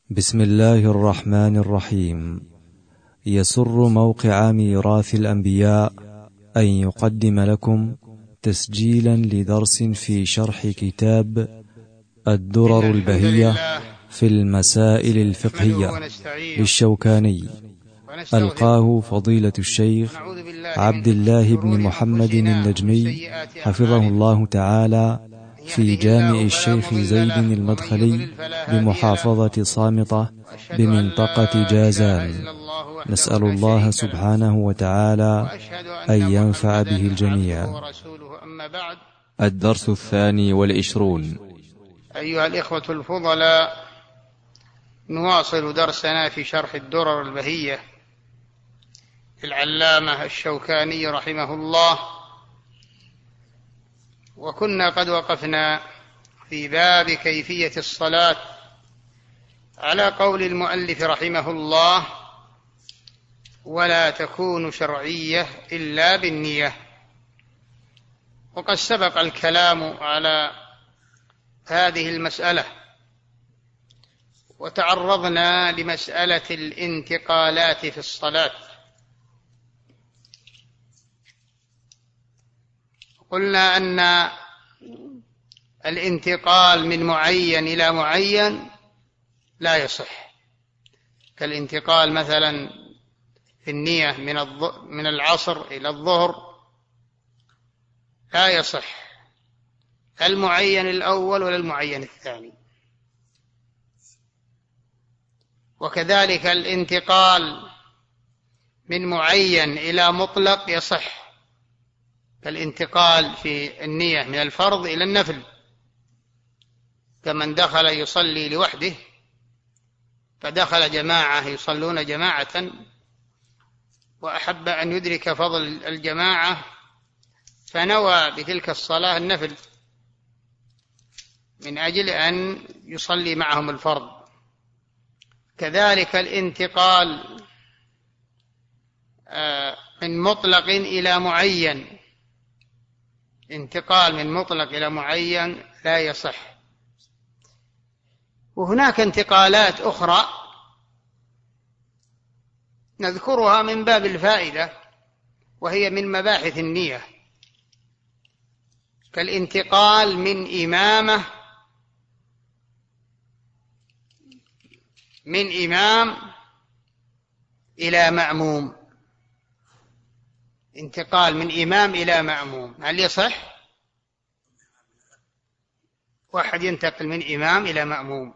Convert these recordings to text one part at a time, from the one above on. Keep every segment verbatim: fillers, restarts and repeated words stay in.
بسم الله الرحمن الرحيم. يسر موقع ميراث الأنبياء أن يقدم لكم تسجيلا لدرس في شرح كتاب الدرر البهية في المسائل الفقهية للشوكاني، ألقاه فضيلة الشيخ عبد الله بن محمد النجمي حفظه الله تعالى في جامع الشيخ زيد المدخلي بمحافظة صامطة بمنطقة جازان. نسأل الله سبحانه وتعالى أن ينفع به الجميع. الدرس الثاني والعشرون. أيها الإخوة الفضلاء، نواصل درسنا في شرح الدرر البهية للعلامة الشوكاني رحمه الله، وكنا قد وقفنا في باب كيفية الصلاة على قول المؤلف رحمه الله: ولا تكون شرعية إلا بالنية. وقد سبق الكلام على هذه المسألة، وتعرضنا لمسألة الانتقالات في الصلاة. قلنا أن الانتقال من معين إلى معين لا يصح، كالانتقال مثلا في النية من من العصر إلى الظهر لا يصح، المعين الأول ولا المعين الثاني. وكذلك الانتقال من معين إلى مطلق يصح، كالانتقال في النية من الفرض إلى النفل، كمن دخل يصلي لوحده فدخل جماعة يصلون جماعة وأحب أن يدرك فضل الجماعة فنوى بتلك الصلاة النفل من أجل أن يصلي معهم الفرض. كذلك الانتقال من مطلق إلى معين، انتقال من مطلق إلى معين لا يصح. وهناك انتقالات أخرى نذكرها من باب الفائدة، وهي من مباحث النية، كالانتقال من إمامة من إمام إلى مأموم. انتقال من إمام إلى مأموم هل يصح؟ واحد ينتقل من إمام إلى مأموم،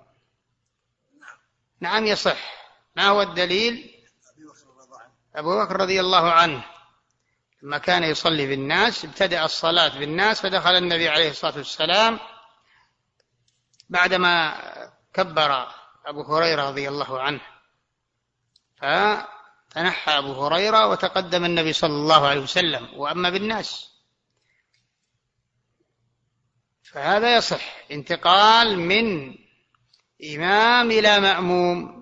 نعم يصح. ما هو الدليل؟ أبو بكر رضي الله عنه لما كان يصلي بالناس ابتدأ الصلاة بالناس، فدخل النبي عليه الصلاة والسلام بعدما كبر أبو هريرة رضي الله عنه، فتنحى أبو هريرة وتقدم النبي صلى الله عليه وسلم وأما بالناس، فهذا يصح، انتقال من إمام إلى مأموم.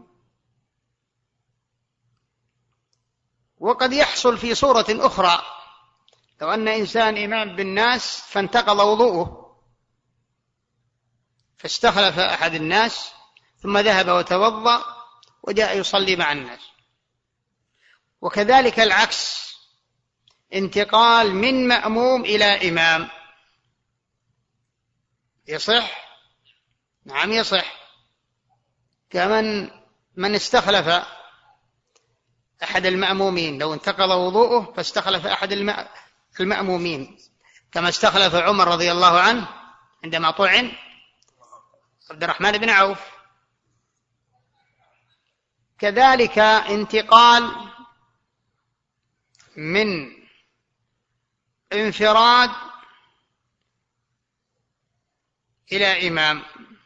وقد يحصل في صورة أخرى، لو أن إنسان إمام بالناس فانتقض وضوءه فاستخلف أحد الناس ثم ذهب وتوضأ وجاء يصلي مع الناس. وكذلك العكس، انتقال من مأموم إلى إمام يصح؟ نعم يصح. كمن من استخلف أحد المأمومين، لو انتقض وضوءه فاستخلف أحد المأمومين، كما استخلف عمر رضي الله عنه عندما طعن عبد الرحمن بن عوف. كذلك انتقال من انفراد إلى إمام،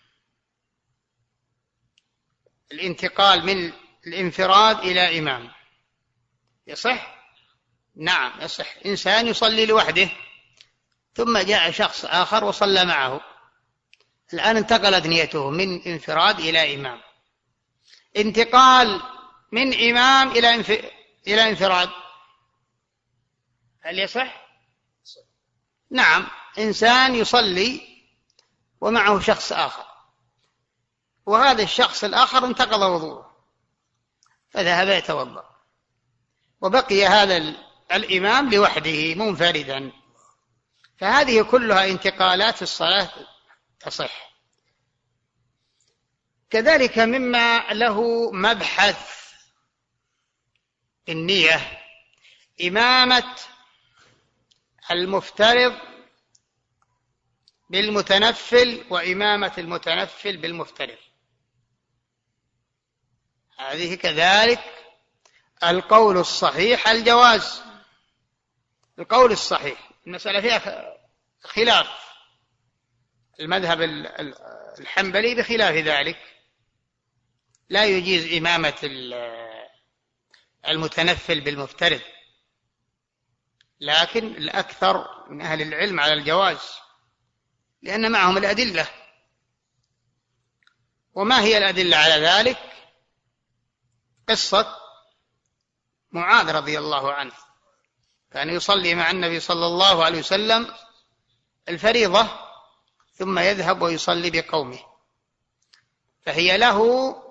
الانتقال من الانفراد إلى إمام يصح؟ نعم يصح. إنسان يصلي لوحده ثم جاء شخص آخر وصلى معه، الآن انتقلت نيته من انفراد إلى إمام. انتقال من إمام إلى انف... إلى انفراد هل يصح؟ نعم. إنسان يصلي ومعه شخص آخر، وهذا الشخص الآخر انتقض وضوءه فذهب يتوضأ، وبقي هذا الإمام لوحده منفردا، فهذه كلها انتقالات في الصلاة تصح. كذلك مما له مبحث النية إمامة المفترض بالمتنفل وإمامة المتنفل بالمفترض، هذه كذلك القول الصحيح الجواز. القول الصحيح المسألة فيها خلاف، المذهب الحنبلي بخلاف ذلك لا يجيز إمامة المتنفل بالمفترض، لكن الأكثر من أهل العلم على الجواز لأن معهم الأدلة. وما هي الأدلة على ذلك؟ قصة معاذ رضي الله عنه، كان يصلي مع النبي صلى الله عليه وسلم الفريضة ثم يذهب ويصلي بقومه، فهي له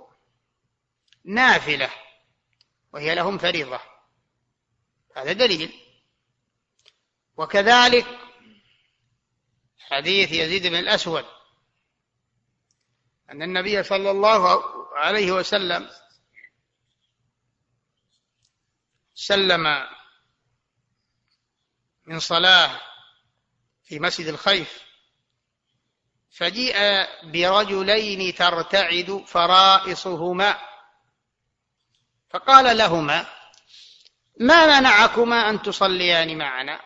نافلة وهي لهم فريضة، هذا دليل. وكذلك حديث يزيد بن الأسود أن النبي صلى الله عليه وسلم سلم من صلاة في مسجد الخيف، فجيء برجلين ترتعد فرائصهما، فقال لهما: ما منعكما أن تصليان معنا؟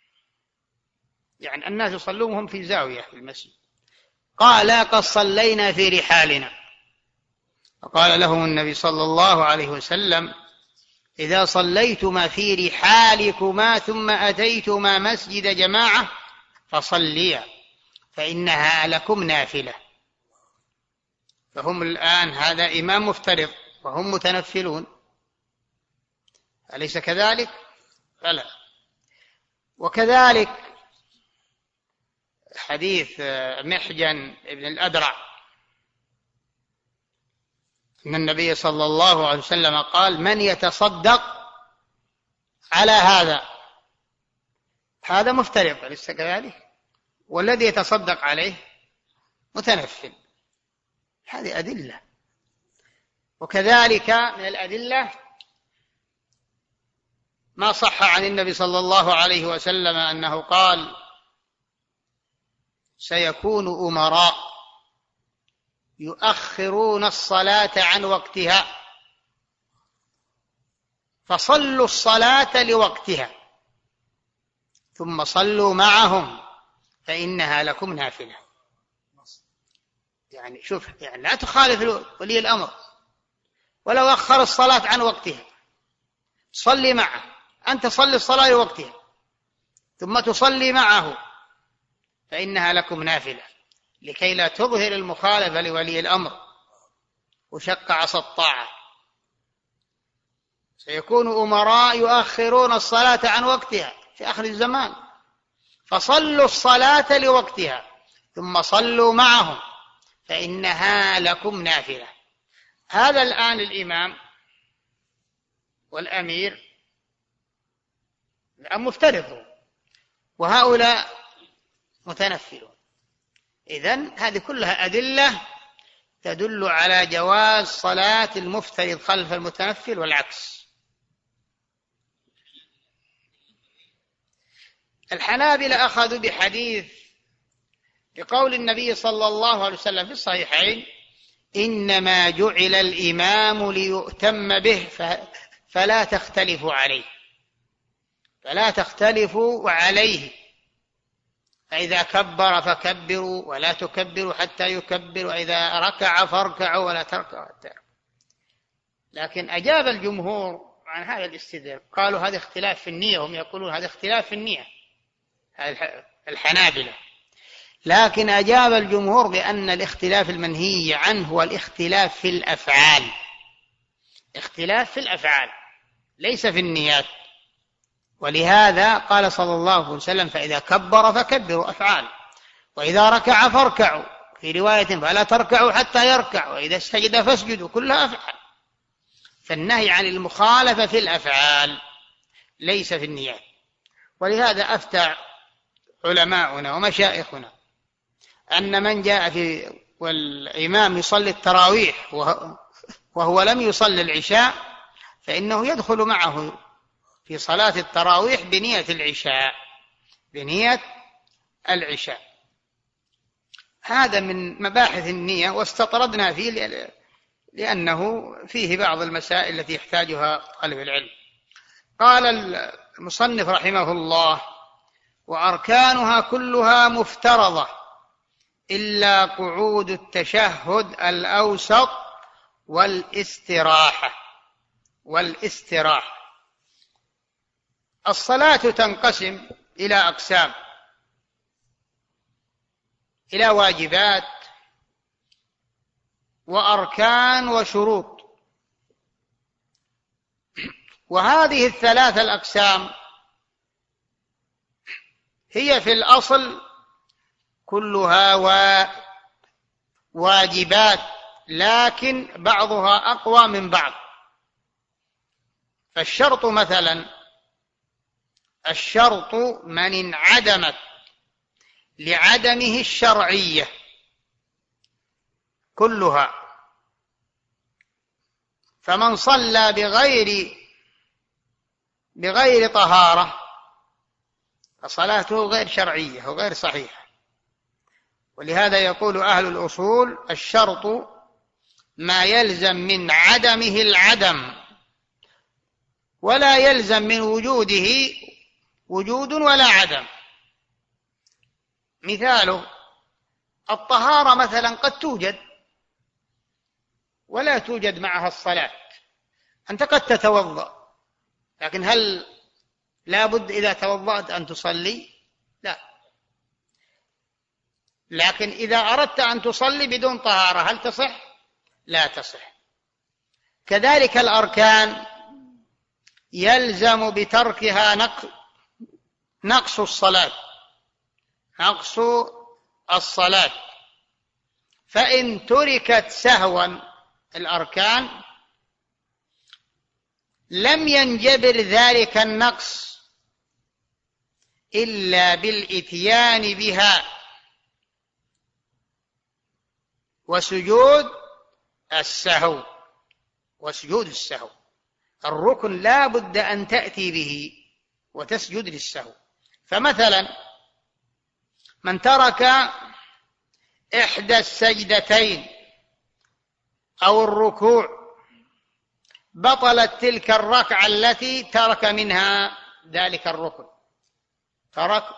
يعني الناس يصلونهم في زاوية في المسجد. قال: قد صلينا في رحالنا. فقال لهم النبي صلى الله عليه وسلم: إذا صليتما في رحالكما ثم أتيتما مسجد جماعة فصليا فإنها لكم نافلة. فهم الآن هذا إمام مفترض وهم متنفلون، أليس كذلك؟ فلا. وكذلك حديث محجن ابن الأدرع أن النبي صلى الله عليه وسلم قال: من يتصدق على هذا؟ هذا مفترض أليس كذلك؟ والذي يتصدق عليه متنفل. هذه أدلة. وكذلك من الأدلة ما صح عن النبي صلى الله عليه وسلم أنه قال: سيكون أمراء يؤخرون الصلاة عن وقتها فصلوا الصلاة لوقتها ثم صلوا معهم فإنها لكم نافلة. يعني شوف، يعني لا تخالف ولي الأمر، ولو أخر الصلاة عن وقتها صلي معه، أنت صلي الصلاة لوقتها ثم تصلي معه فإنها لكم نافلة، لكي لا تظهر المخالفة لولي الأمر وشق عصا الطاعة. سيكون أمراء يؤخرون الصلاة عن وقتها في آخر الزمان فصلوا الصلاة لوقتها ثم صلوا معهم فإنها لكم نافلة. هذا الآن الإمام والأمير الآن مفترضون وهؤلاء متنفلون. إذن هذه كلها أدلة تدل على جواز صلاة المفترض خلف المتنفل والعكس. الحنابلة أخذوا بحديث بقول النبي صلى الله عليه وسلم في الصحيحين: إنما جعل الإمام ليؤتم به فلا تختلفوا عليه فلا تختلفوا عليه فإذا كبر فكبروا ولا تكبروا حتى يكبر، وإذا ركع فاركعوا ولا تركعوا حتى يركع. لكن أجاب الجمهور عن هذا الاستدلال، قالوا هذا اختلاف في النية، هم يقولون هذا اختلاف في النية الحنابلة، لكن أجاب الجمهور بأن الاختلاف المنهي عنه هو الاختلاف في الأفعال، اختلاف في الأفعال ليس في النيات. ولهذا قال صلى الله عليه وسلم: فإذا كبر فكبروا أفعال، وإذا ركع فاركعوا في رواية فلا تركعوا حتى يركع، وإذا سجد فاسجدوا، كلها أفعال. فالنهي عن المخالفة في الأفعال ليس في النيات. ولهذا أفتى علماؤنا ومشائخنا أن من جاء في والإمام يصلي التراويح وهو لم يصلي العشاء فإنه يدخل معه في صلاة التراويح بنية العشاء بنية العشاء. هذا من مباحث النية، واستطردنا فيه لأنه فيه بعض المسائل التي يحتاجها طالب العلم. قال المصنف رحمه الله: وأركانها كلها مفترضة إلا قعود التشهد الأوسط والاستراحة والاستراحة. الصلاة تنقسم إلى أقسام: إلى واجبات وأركان وشروط. وهذه الثلاث الأقسام هي في الأصل كلها واجبات، لكن بعضها أقوى من بعض. فالشرط مثلا، الشرط من انعدمت لعدمه الشرعية كلها، فمن صلى بغير بغير طهارة فصلاته غير شرعية وغير صحيحة. ولهذا يقول أهل الأصول: الشرط ما يلزم من عدمه العدم، ولا يلزم من وجوده وجود ولا عدم. مثاله الطهارة مثلا قد توجد ولا توجد معها الصلاة. أنت قد تتوضأ، لكن هل لا بد إذا توضأت أن تصلي؟ لا. لكن إذا أردت أن تصلي بدون طهارة هل تصح؟ لا تصح. كذلك الأركان يلزم بتركها نقص الصلاة نقص الصلاة فإن تركت سهوا الأركان لم ينجبر ذلك النقص إلا بالإتيان بها وسجود السهو وسجود السهو. الركن لا بد أن تأتي به وتسجد للسهو. فمثلا من ترك إحدى السجدتين أو الركوع بطلت تلك الركعة التي ترك منها ذلك الركن. ترك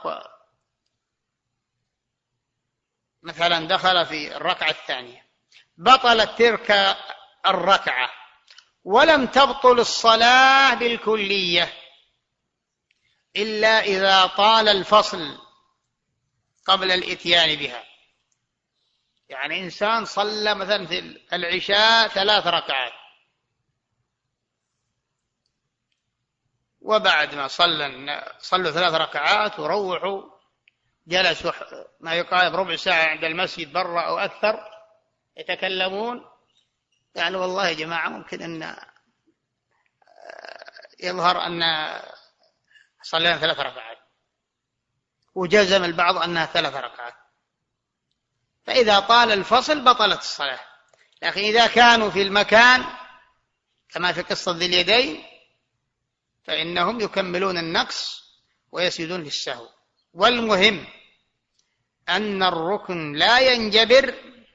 مثلا دخل في الركعة الثانية بطلت تلك الركعة ولم تبطل الصلاة بالكلية إلا إذا طال الفصل قبل الإتيان بها. يعني إنسان صلى مثلا في العشاء ثلاث ركعات، وبعد ما صلى صلوا ثلاث ركعات وروحوا جلسوا ما يقارب ربع ساعة عند المسجد برا أو أكثر يتكلمون، يعني والله يا جماعة ممكن أن يظهر أن صلينا ثلاث ركعات، وجزم البعض أنها ثلاث ركعات. فإذا طال الفصل بطلت الصلاة. لكن إذا كانوا في المكان كما في قصة ذي اليدين فإنهم يكملون النقص ويسجدون للسهو. والمهم أن الركن لا ينجبر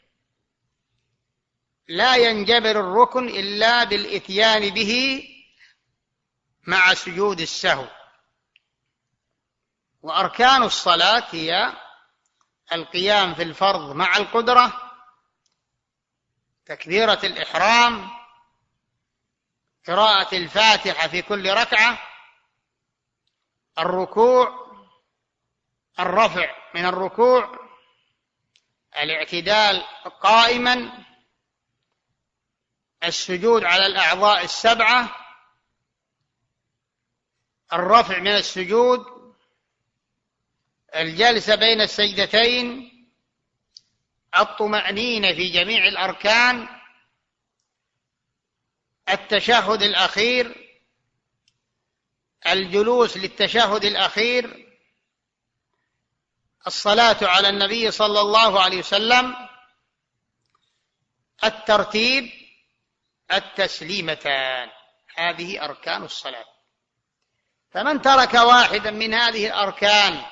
لا ينجبر الركن إلا بالإتيان به مع سجود السهو. وأركان الصلاة هي القيام في الفرض مع القدرة، تكبيرة الإحرام، قراءة الفاتحة في كل ركعة، الركوع، الرفع من الركوع، الاعتدال قائما، السجود على الأعضاء السبعة، الرفع من السجود، الجلسة بين السجدتين، الطمأنينة في جميع الأركان، التشهد الأخير، الجلوس للتشهد الأخير، الصلاة على النبي صلى الله عليه وسلم، الترتيب، التسليمتان. هذه أركان الصلاة. فمن ترك واحدا من هذه الأركان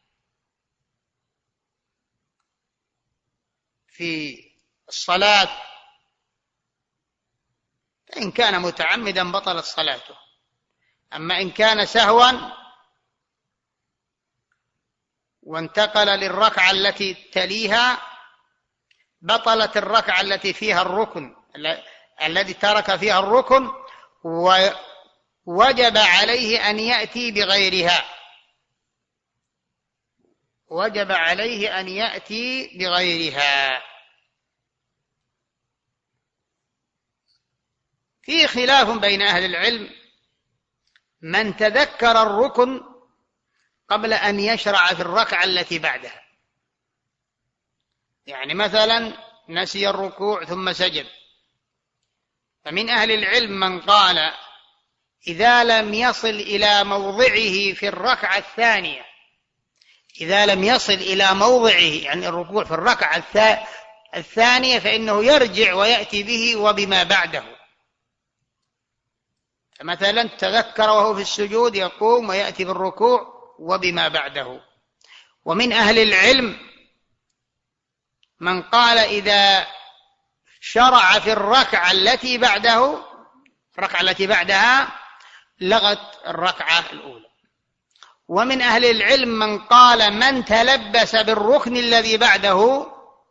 في الصلاة فإن كان متعمدا بطلت صلاته. أما إن كان سهوا وانتقل للركعة التي تليها بطلت الركعة التي فيها الركن الذي ترك فيها الركن، ووجب عليه أن يأتي بغيرها وجب عليه أن يأتي بغيرها. في خلاف بين أهل العلم من تذكر الركن قبل أن يشرع في الركعة التي بعدها، يعني مثلا نسي الركوع ثم سجد، فمن أهل العلم من قال إذا لم يصل إلى موضعه في الركعة الثانية إذا لم يصل إلى موضعه يعني الركوع في الركعة الثانية فإنه يرجع ويأتي به وبما بعده. فمثلا تذكر وهو في السجود يقوم ويأتي بالركوع وبما بعده. ومن أهل العلم من قال إذا شرع في الركعة التي بعده الركعة التي بعدها لغت الركعة الأولى. ومن أهل العلم من قال من تلبس بالركن الذي بعده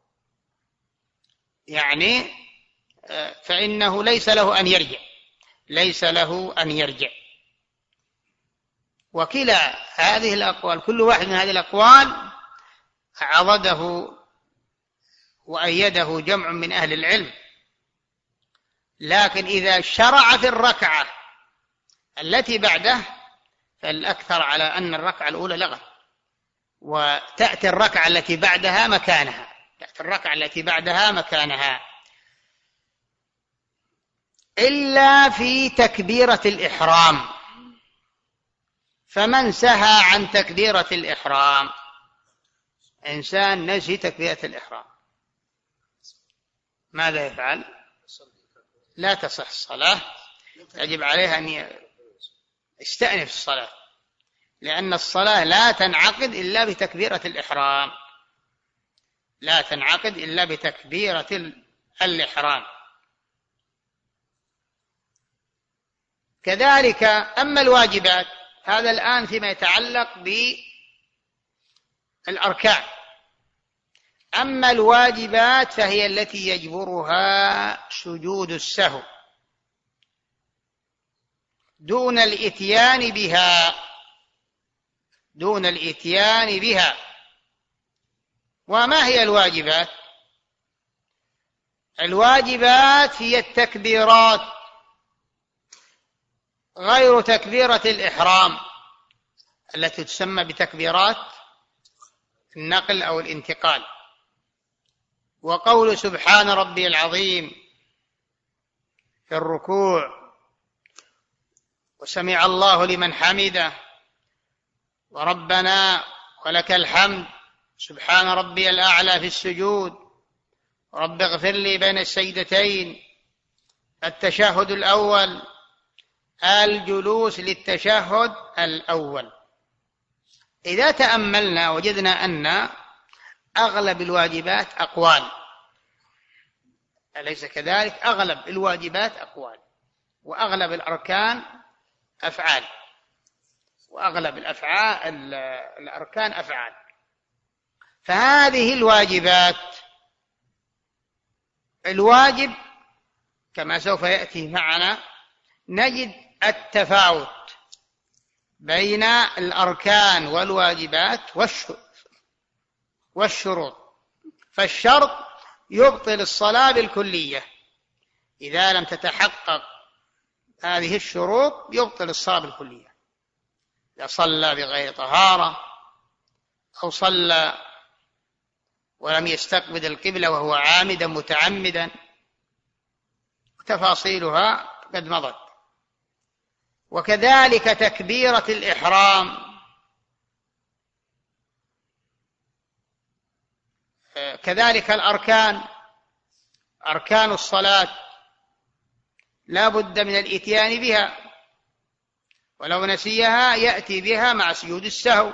يعني فإنه ليس له أن يرجع ليس له أن يرجع. وكلا هذه الأقوال كل واحد من هذه الأقوال عضده وأيده جمع من أهل العلم. لكن إذا شرع في الركعة التي بعده فالأكثر على أن الركعة الأولى لغت، وتأتي الركعة التي بعدها مكانها تأتي الركعة التي بعدها مكانها إلا في تكبيرة الإحرام. فمن سهى عن تكبيرة الإحرام، إنسان نسي تكبيرة الإحرام، ماذا يفعل؟ لا تصح الصلاة، يجب عليه أن يستأنف الصلاة، لأن الصلاة لا تنعقد إلا بتكبيرة الإحرام لا تنعقد إلا بتكبيرة الإحرام. كذلك أما الواجبات، هذا الآن فيما يتعلق بالأركان. أما الواجبات فهي التي يجبرها سجود السهو دون الإتيان بها دون الإتيان بها. وما هي الواجبات؟ الواجبات هي التكبيرات غير تكبيرة الإحرام التي تسمى بتكبيرات النقل أو الانتقال. وقول سبحان ربي العظيم في الركوع، وسمع الله لمن حمده، وربنا ولك الحمد، سبحان ربي الأعلى في السجود، رب اغفر لي بين السجدتين، التشهد الأول، الجلوس للتشهد الأول. إذا تأملنا وجدنا أن أغلب الواجبات أقوال، أليس كذلك؟ أغلب الواجبات أقوال، وأغلب الأركان أفعال، وأغلب الأفعال الأركان أفعال. فهذه الواجبات، الواجب كما سوف يأتي معنا نجد التفاوت بين الأركان والواجبات والشروط. فالشرط يبطل الصلاة بالكلية، إذا لم تتحقق هذه الشروط يبطل الصلاة بالكلية. إذا صلى بغير طهارة، أو صلى ولم يستقبل القبلة وهو عامدا متعمدا، تفاصيلها قد مضت. وكذلك تكبيرة الإحرام، كذلك الأركان، أركان الصلاة لا بد من الإتيان بها، ولو نسيها يأتي بها مع سجود السهو.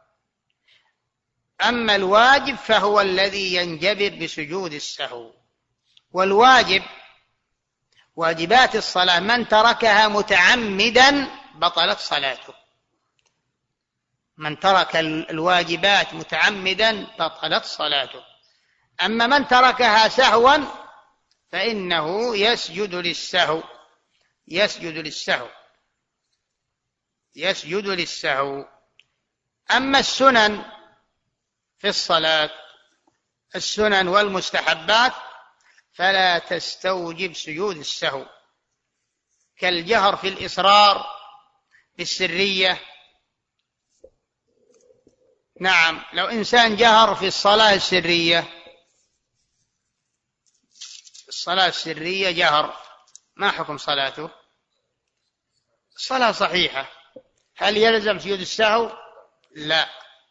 أما الواجب فهو الذي ينجبر بسجود السهو. والواجب واجبات الصلاة من تركها متعمدا بطلت صلاته، من ترك الواجبات متعمدا بطلت صلاته. أما من تركها سهوا فإنه يسجد للسهو، يسجد للسهو يسجد للسهو. أما السنن في الصلاة، السنن والمستحبات فلا تستوجب سجود السهو، كالجهر في الإصرار بالسرية. نعم، لو إنسان جهر في الصلاة السرية، الصلاة السرية جهر، ما حكم صلاته؟ الصلاة صحيحة. هل يلزم سجود السهو؟ لا،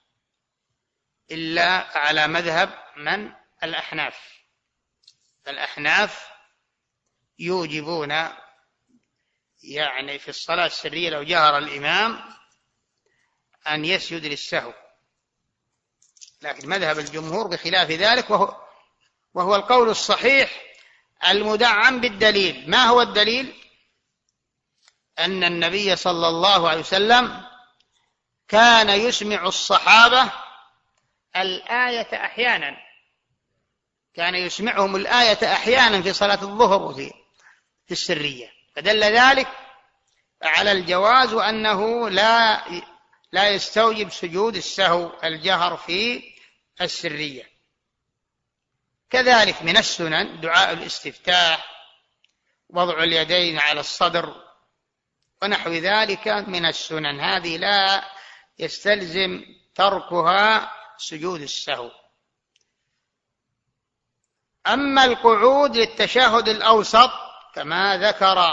إلا على مذهب من؟ الأحناف. الأحناف يوجبون يعني في الصلاة السرية لو جهر الإمام أن يسجد للسهو، لكن مذهب الجمهور بخلاف ذلك، وهو, وهو القول الصحيح المدعم بالدليل. ما هو الدليل؟ أن النبي صلى الله عليه وسلم كان يسمع الصحابة الآية أحيانا، كان يسمعهم الآية أحيانا في صلاة الظهر وفي في السرية، فدل ذلك على الجواز، وأنه لا لا يستوجب سجود السهو الجهر في السرية. كذلك من السنن دعاء الاستفتاح، وضع اليدين على الصدر ونحو ذلك من السنن، هذه لا يستلزم تركها سجود السهو. أما القعود للتشهد الأوسط كما ذكر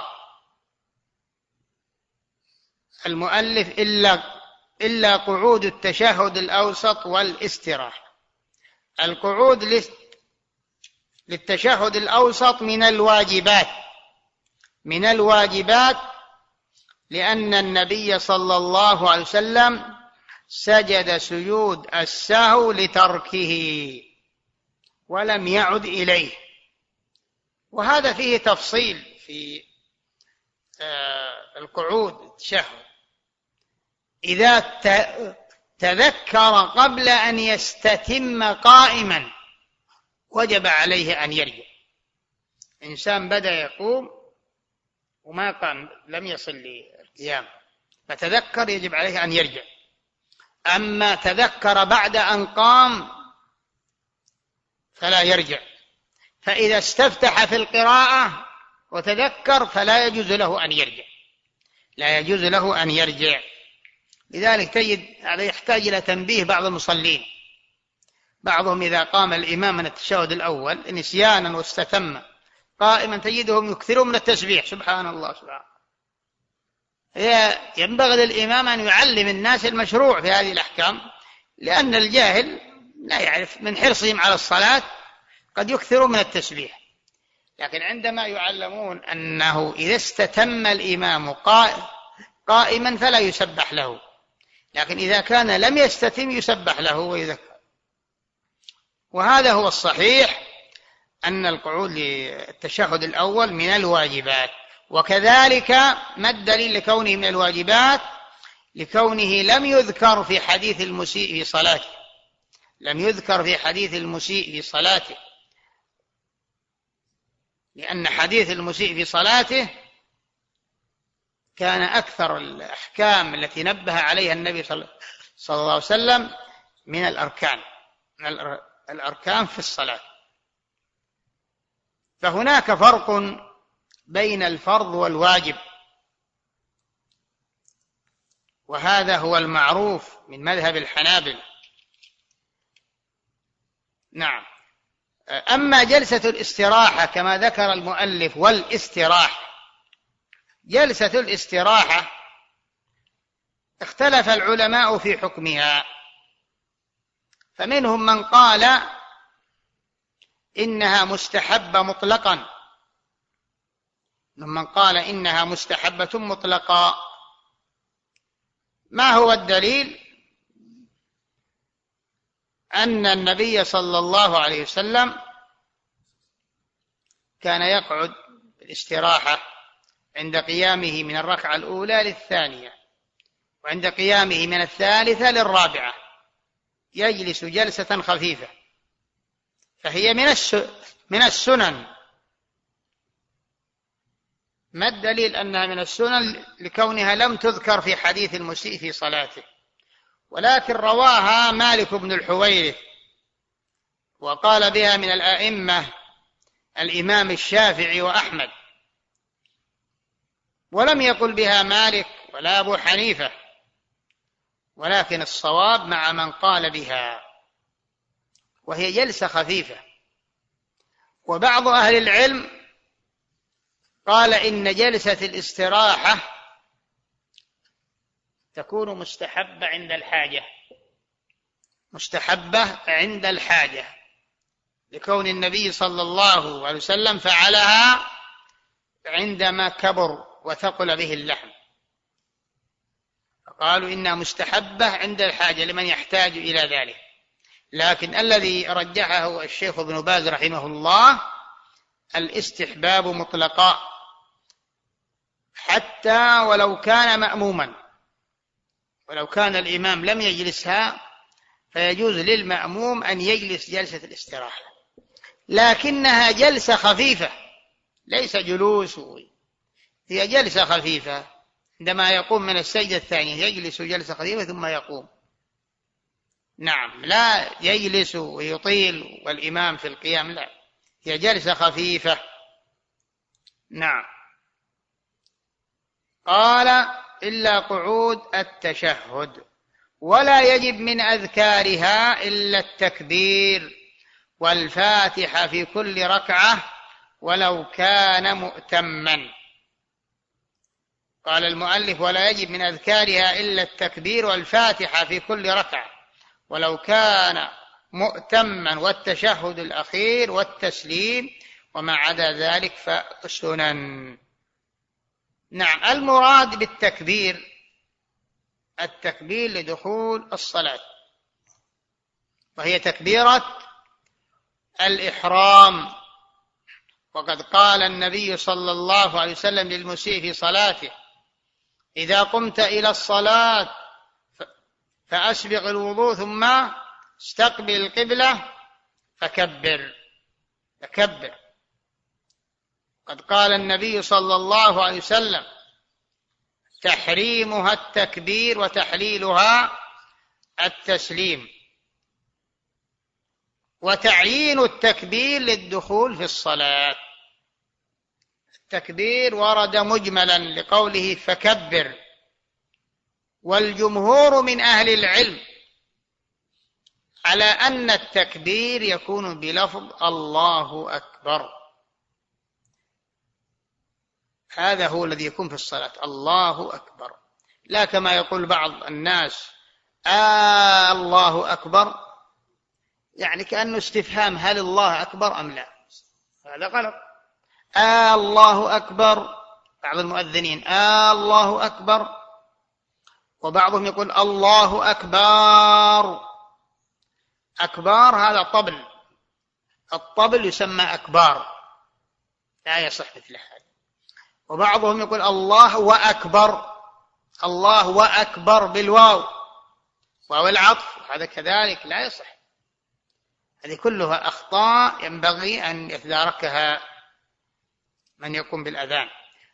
المؤلف إلا, إلا قعود التشهد الأوسط والاستراحة. القعود للتشهد الأوسط من الواجبات، من الواجبات لأن النبي صلى الله عليه وسلم سجد سجود السهو لتركه ولم يعد إليه. وهذا فيه تفصيل في القعود التشهد، إذا تذكر قبل أن يستتم قائما وجب عليه أن يرجع. إنسان بدأ يقوم وما قام، لم يصل للقيام، فتذكر يجب عليه أن يرجع. أما تذكر بعد أن قام فلا يرجع. فإذا استفتح في القراءة وتذكر فلا يجوز له أن يرجع، لا يجوز له أن يرجع. لذلك تجد هذا يحتاج إلى تنبيه بعض المصلين، بعضهم إذا قام الإمام من التشهد الأول نسيانا واستتم قائما تجدهم يكثرون من التسبيح، سبحان الله سبحان الله. ينبغي للإمام أن يعلم الناس المشروع في هذه الأحكام، لأن الجاهل لا يعرف، من حرصهم على الصلاة قد يكثرون من التسبيح. لكن عندما يعلمون أنه إذا استتم الإمام قائما فلا يسبح له، لكن إذا كان لم يستتم يسبح له ويذكر. وهذا هو الصحيح، أن القعود للتشهد الأول من الواجبات. وكذلك ما الدليل لكونه من الواجبات؟ لكونه لم يذكر في حديث المسيء في صلاته، لم يذكر في حديث المسيء في صلاته، لأن حديث المسيء في صلاته كان أكثر الأحكام التي نبه عليها النبي صلى الله عليه وسلم من الأركان، من الأركان في الصلاة. فهناك فرق بين الفرض والواجب، وهذا هو المعروف من مذهب الحنابلة. نعم. أما جلسة الاستراحة كما ذكر المؤلف والاستراحة، جلسة الاستراحة اختلف العلماء في حكمها، فمنهم من قال إنها مستحبة مطلقا، من قال إنها مستحبة مطلقا. ما هو الدليل؟ أن النبي صلى الله عليه وسلم كان يقعد بالاستراحة عند قيامه من الركعة الأولى للثانية، وعند قيامه من الثالثة للرابعة يجلس جلسة خفيفة، فهي من السنن. ما الدليل أنها من السنن؟ لكونها لم تذكر في حديث المسيء في صلاته، ولكن رواها مالك بن الحويرث، وقال بها من الأئمة الإمام الشافعي وأحمد، ولم يقل بها مالك ولا أبو حنيفة، ولكن الصواب مع من قال بها، وهي جلسة خفيفة. وبعض أهل العلم قال إن جلسة الاستراحة تكون مستحبة عند الحاجة، مستحبة عند الحاجة، لكون النبي صلى الله عليه وسلم فعلها عندما كبر وثقل به اللحم، فقالوا إنها مستحبة عند الحاجة لمن يحتاج إلى ذلك. لكن الذي رجحه الشيخ ابن باز رحمه الله الاستحباب مطلقا، حتى ولو كان مأموما، ولو كان الإمام لم يجلسها فيجوز للمأموم أن يجلس جلسة الاستراحة، لكنها جلسة خفيفة ليس جلوس، هي جلسة خفيفة. عندما يقوم من السجدة الثانية يجلس جلسة خفيفة ثم يقوم. نعم، لا يجلس ويطيل والإمام في القيام، لا، هي جلسة خفيفة. نعم. قال إلا قعود التشهد، ولا يجب من أذكارها إلا التكبير والفاتحة في كل ركعة ولو كان مؤتما. قال المؤلف ولا يجب من أذكارها إلا التكبير والفاتحة في كل ركعة ولو كان مؤتما، والتشهد الأخير والتسليم، وما عدا ذلك فسنن. نعم. المراد بالتكبير التكبير لدخول الصلاة، وهي تكبيرة الإحرام. وقد قال النبي صلى الله عليه وسلم للمسيء في صلاته: إذا قمت إلى الصلاة فأسبغ الوضوء ثم استقبل القبلة فكبر فكبر. قد قال النبي صلى الله عليه وسلم: تحريمها التكبير وتحليلها التسليم. وتعيين التكبير للدخول في الصلاة، التكبير ورد مجملا لقوله فكبر، والجمهور من أهل العلم على أن التكبير يكون بلفظ الله أكبر، هذا هو الذي يكون في الصلاة، الله أكبر، لا كما يقول بعض الناس آه الله أكبر، يعني كأنه استفهام هل الله أكبر أم لا، هذا غلط. آه الله أكبر، بعض المؤذنين آه الله أكبر، وبعضهم يقول الله أكبر. أكبار هذا طبل، الطبل يسمى أكبار، لا يصح مثل هذا. وبعضهم يقول الله وأكبر، الله وأكبر بالواو، واو العطف، هذا كذلك لا يصح. هذه كلها أخطاء ينبغي أن يتداركها من يقوم بالأذان.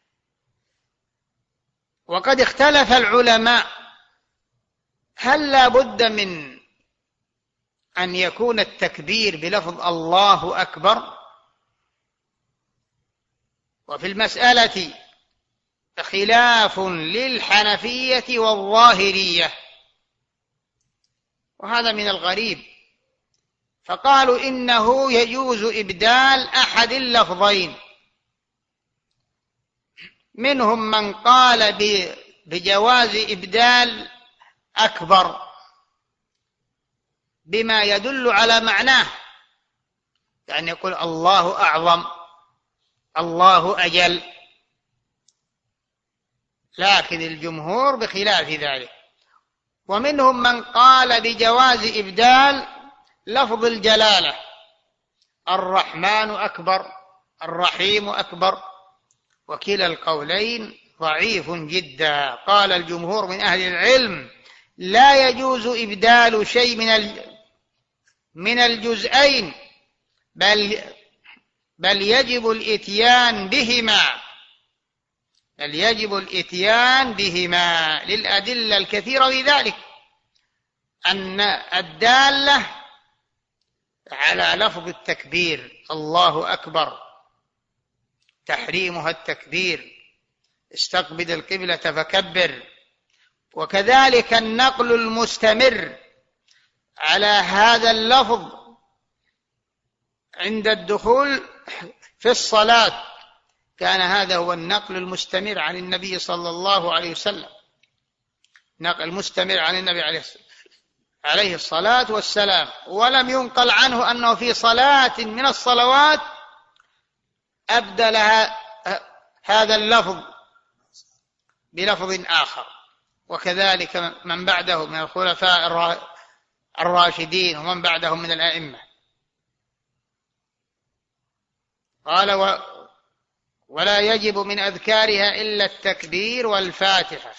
وقد اختلف العلماء هل لا بد من أن يكون التكبير بلفظ الله أكبر؟ وفي المسألة خلاف للحنفية والظاهرية، وهذا من الغريب، فقالوا إنه يجوز إبدال أحد اللفظين، منهم من قال بجواز إبدال أكبر بما يدل على معناه، يعني يقول الله أعظم، الله أجل، لكن الجمهور بخلاف ذلك. ومنهم من قال بجواز إبدال لفظ الجلالة، الرحمن أكبر، الرحيم أكبر، وكلا القولين ضعيف جدا. قال الجمهور من أهل العلم لا يجوز إبدال شيء من من الجزئين، بل بل يجب الإتيان بهما بل يجب الإتيان بهما للأدلة الكثيرة في ذلك، أن الدالة على لفظ التكبير الله أكبر تحريمها التكبير، استقبل القبلة فكبر، وكذلك النقل المستمر على هذا اللفظ عند الدخول في الصلاة، كان هذا هو النقل المستمر عن النبي صلى الله عليه وسلم، نقل مستمر عن النبي عليه الصلاة والسلام، ولم ينقل عنه أنه في صلاة من الصلوات أبدل هذا اللفظ بلفظ آخر. وكذلك من بعده من الخلفاء الراشدين ومن بعدهم من الأئمة. قال و ولا يجب من أذكارها إلا التكبير والفاتحة،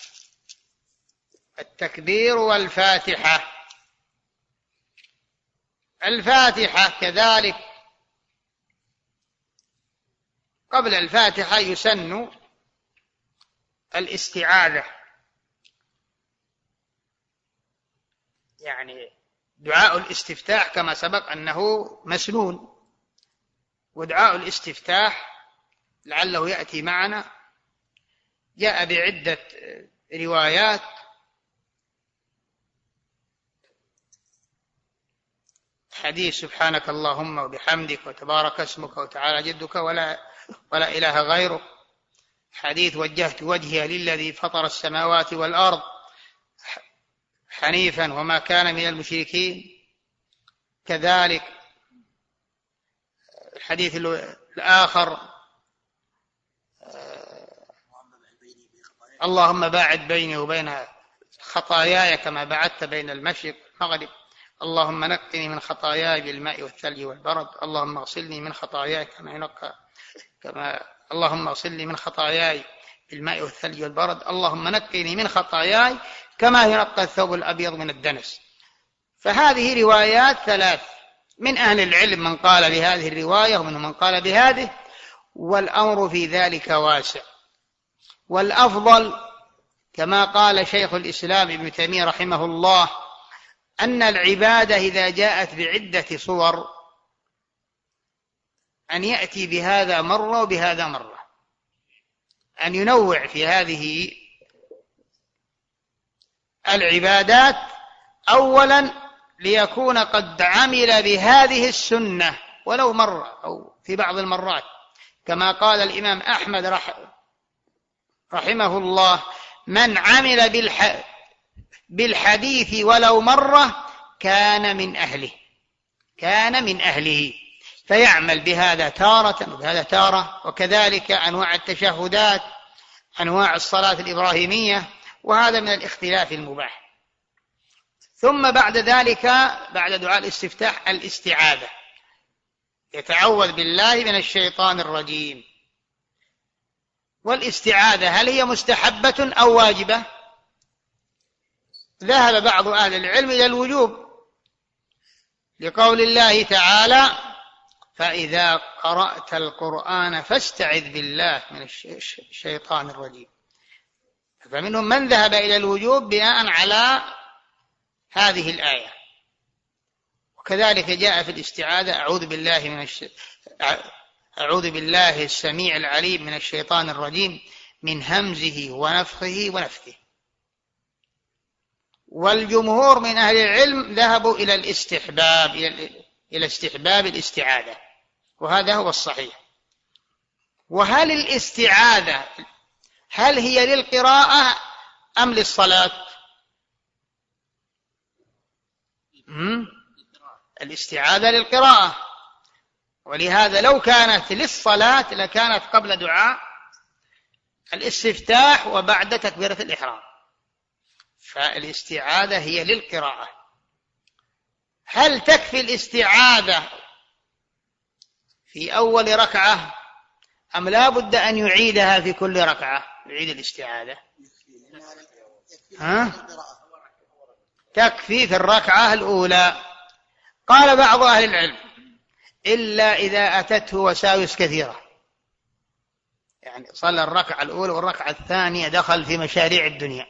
التكبير والفاتحة. الفاتحة كذلك قبل الفاتحة يسن الاستعاذة، يعني دعاء الاستفتاح كما سبق أنه مسنون، ودعاء الاستفتاح لعله يأتي معنا جاء بعدة روايات، حديث سبحانك اللهم وبحمدك وتبارك اسمك وتعالى جدك ولا, ولا إله غيرك، حديث وجهت وجهي للذي فطر السماوات والأرض حنيفا وما كان من المشركين، كذلك الحديث الآخر اللهم باعد بيني وبين خطاياي كما بعدت بين المشرق والمغرب، اللهم نقني من خطاياي بالماء والثلج والبرد، اللهم اغسلني من خطاياي كما ينقى كما اللهم اغسلني من خطاياي بالماء والثلج والبرد، اللهم نقني من خطاياي كما ينقى الثوب الأبيض من الدنس. فهذه روايات ثلاث، من أهل العلم من قال بهذه الرواية ومن من قال بهذه، والأمر في ذلك واسع. والأفضل كما قال شيخ الإسلام ابن تيمية رحمه الله أن العبادة إذا جاءت بعدة صور أن يأتي بهذا مرة وبهذا مرة، أن ينوع في هذه العبادات، أولا ليكون قد عمل بهذه السنة ولو مرة أو في بعض المرات، كما قال الإمام أحمد رحمه الله من عمل بالح بالحديث ولو مرة كان من أهله كان من أهله فيعمل بهذا تارة وبهذا تارة. وكذلك أنواع التشهدات، أنواع الصلاة الإبراهيمية، وهذا من الاختلاف المباح. ثم بعد ذلك بعد دعاء الاستفتاح الاستعاذة، يتعوذ بالله من الشيطان الرجيم. والاستعاذة هل هي مستحبة أو واجبة؟ ذهب بعض أهل العلم إلى الوجوب لقول الله تعالى فإذا قرأت القرآن فاستعذ بالله من الشيطان الرجيم. فمنهم من ذهب إلى الوجوب بناء على هذه الآية. وكذلك جاء في الاستعاذة أعوذ بالله من الش... أعوذ بالله السميع العليم من الشيطان الرجيم من همزه ونفخه ونفثه. والجمهور من أهل العلم ذهبوا إلى الاستحباب إلى استحباب الاستعاذة، وهذا هو الصحيح. وهل الاستعاذة هل هي للقراءة أم للصلاة؟ الاستعاذة للقراءة، ولهذا لو كانت للصلاة لكانت قبل دعاء الاستفتاح وبعد تكبيرة الإحرام، فالاستعاذة هي للقراءة. هل تكفي الاستعاذة في أول ركعة أم لا بد أن يعيدها في كل ركعة؟ يعيد الاستعاذة. ها؟ تكفي في الركعة الأولى. قال بعض أهل العلم إلا إذا أتته وساوس كثيرة، يعني صلى الركعة الأولى والركعة الثانية دخل في مشاريع الدنيا،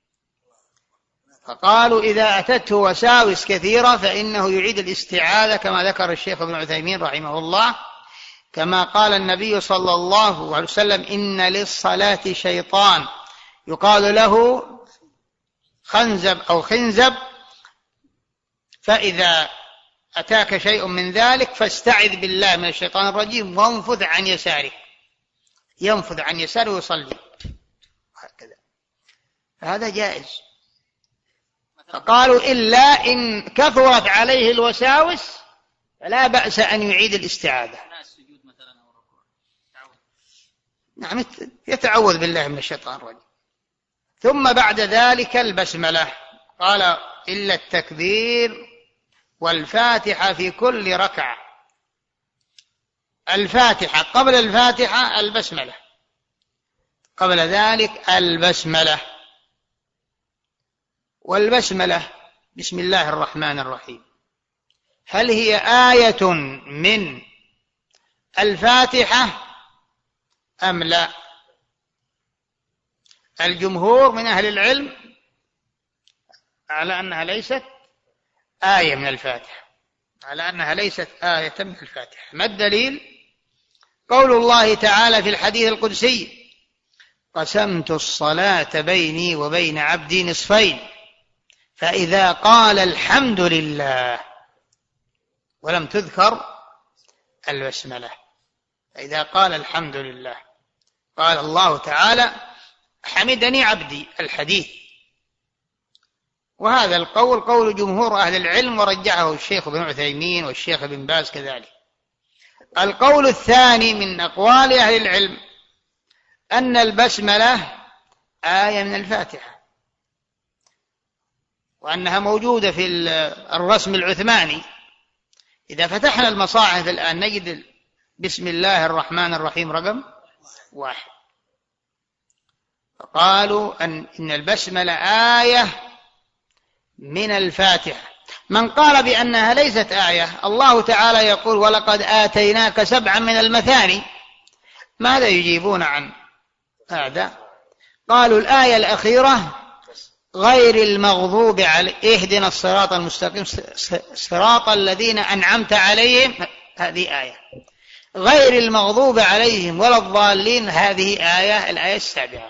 فقالوا إذا أتته وساوس كثيرة فإنه يعيد الاستعاذة كما ذكر الشيخ ابن عثيمين رحمه الله، كما قال النبي صلى الله عليه وسلم إن للصلاة شيطان يقال له خنزب أو خنزب، فإذا أتاك شيء من ذلك فاستعذ بالله من الشيطان الرجيم وانفذ عن يسارك، ينفذ عن يساره ويصلي هكذا، هذا جائز. فقالوا إلا إن كثرت عليه الوساوس فلا بأس أن يعيد الاستعاذة. نعم يتعوذ بالله من الشيطان الرجيم. ثم بعد ذلك البسملة، قال إلا التكبير والفاتحة في كل ركعة. الفاتحة قبل الفاتحة البسملة، قبل ذلك البسملة. والبسملة بسم الله الرحمن الرحيم هل هي آية من الفاتحة أم لا؟ الجمهور من أهل العلم على أنها ليست آية من الفاتحة، على أنها ليست آية من الفاتحة. ما الدليل؟ قول الله تعالى في الحديث القدسي قسمت الصلاة بيني وبين عبدي نصفين فإذا قال الحمد لله ولم تذكر البسملة، فإذا قال الحمد لله قال الله تعالى حمدني عبدي الحديث. وهذا القول قول جمهور أهل العلم ورجعه الشيخ ابن عثيمين والشيخ ابن باز كذلك. القول الثاني من أقوال أهل العلم أن البسملة آية من الفاتحة، وأنها موجودة في الرسم العثماني. إذا فتحنا المصاحف الآن نجد بسم الله الرحمن الرحيم رقم واحد. فقالوا أن إن البسملة آية من الفاتحة. من قال بأنها ليست آية، الله تعالى يقول ولقد آتيناك سبعا من المثاني، ماذا يجيبون عن هذا؟ قالوا الآية الأخيرة غير المغضوب عليهم اهدنا الصراط المستقيم صراط الذين أنعمت عليهم، هذه آية. غير المغضوب عليهم ولا الضالين، هذه آية الآية السابعة.